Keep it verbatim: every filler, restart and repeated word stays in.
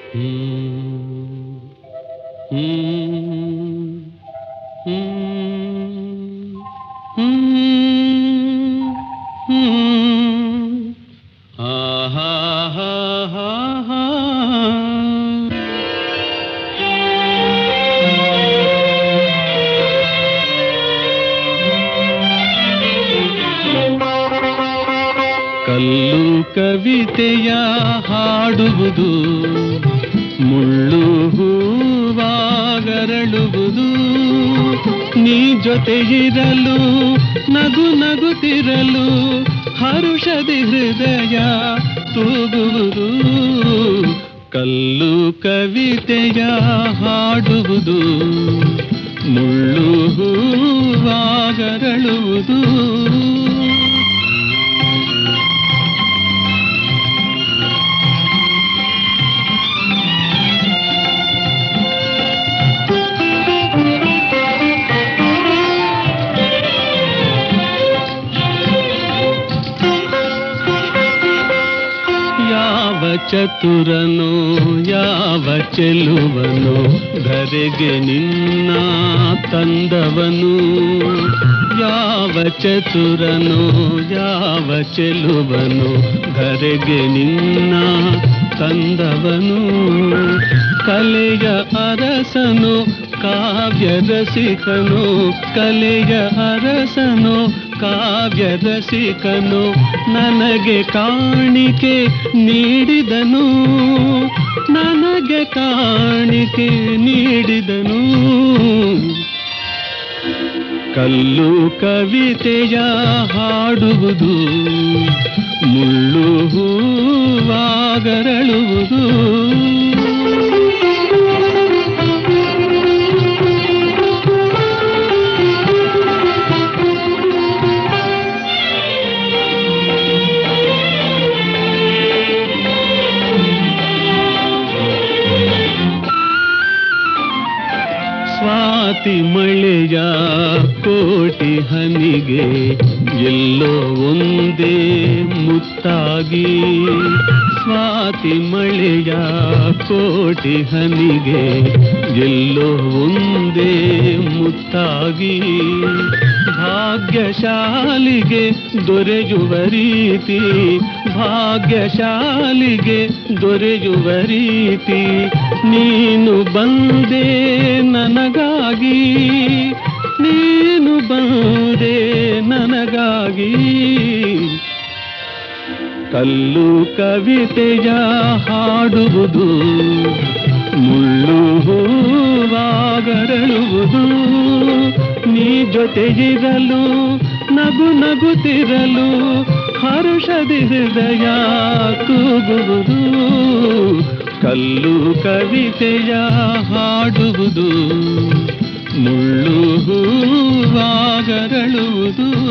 ಕಲ್ಲು ಕವಿತೆಯ ಹಾಡುವುದು, ಮುಳ್ಳು ಹೂವಾಗರಳುವುದು, ನೀ ಜೊತೆ ಇರಲು ನಗು ನಗುತ್ತಿರಲು ಹರುಷದಿ ಹೃದಯ ತೂಗುವುದು. ಕಲ್ಲು ಕವಿತೆಯ ಹಾಡುವುದು, ಮುಳ್ಳು ಹೂವಾಗರಳುವುದು. ಯಾವ ಚತುರನೋ ಯಾವ ಚೆಲುವನೋ ಧರೆಗೆ ನಿನ್ನ ತಂದವನು. ಯಾವ ಚತುರನೋ ಯಾವ ಚೆಲುವನೋ ಧರೆಗೆ ನಿನ್ನ ತಂದವನು. ಕಲೆಯ ಅರಸನು ಕಾವ್ಯ ರಸಿಕನು, ಕಲೆಯ ಅರಸನು ಕಾವ್ಯ ರಸಿಕನು, ನನಗೆ ಕಾಣಿಕೆ ನೀಡಿದನು, ನನಗೆ ಕಾಣಿಕೆ ನೀಡಿದನು. ಕಲ್ಲು ಕವಿತೆಯ ಹಾಡುವುದು, ಮುಳ್ಳು ಹೂವಾಗರಳುವುದು. ಸ್ವಾತಿ ಮಳೆಯ ಕೋಟಿ ಹನಿಗೆ ಎಲ್ಲೋ ಒಂದೇ ಮುತ್ತಾಗಿ, ಸ್ವಾತಿ ಮಳೆಯ ಕೋಟಿ ಹನಿಗೆ ಎಲ್ಲೋ ಒಂದೇ ಮುತ್ತಾಗಿ. ಭಾಗ್ಯಶಾಲಿಗೆ ದೊರೆಯುವ ರೀತಿ, ಭಾಗ್ಯಶಾಲಿಗೆ ದೊರೆಯುವ ರೀತಿ, ನೀನು ಬಂದೆ ನನಗಾಗಿ, ನೀನು ಬಂದೆ ನನಗಾಗಿ. ಕಲ್ಲು ಕವಿತೆಯ ಹಾಡುವುದು, ಮುಳ್ಳು ಹೂವಾಗರಳುವುದು. ನೀ ಜೊತೆಗಿರಲು ನಗು ನಗುತ್ತಿರಲು ಹರುಷದಿ ಹೃದಯ ತೂಗುವುದು. ಕಲ್ಲು ಕವಿತೆಯ ಹಾಡುವುದು, ಮುಳ್ಳು ಹೂವಾಗರಳುವುದು.